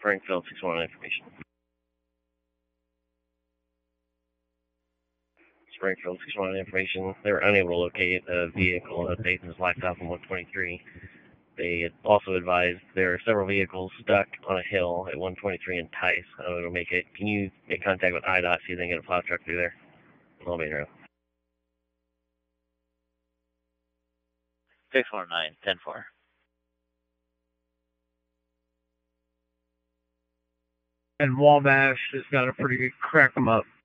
Springfield 611 information. Springfield 611 information. They were unable to locate a vehicle that Nathan's lifestyle from 123. They also advised there are several vehicles stuck on a hill at 123 in Tice. I don't know to make it. Can you make contact with IDOT, see if they can get a plow truck through there? Main road. 619, 10-4. And Wabash has got a pretty good crack 'em up.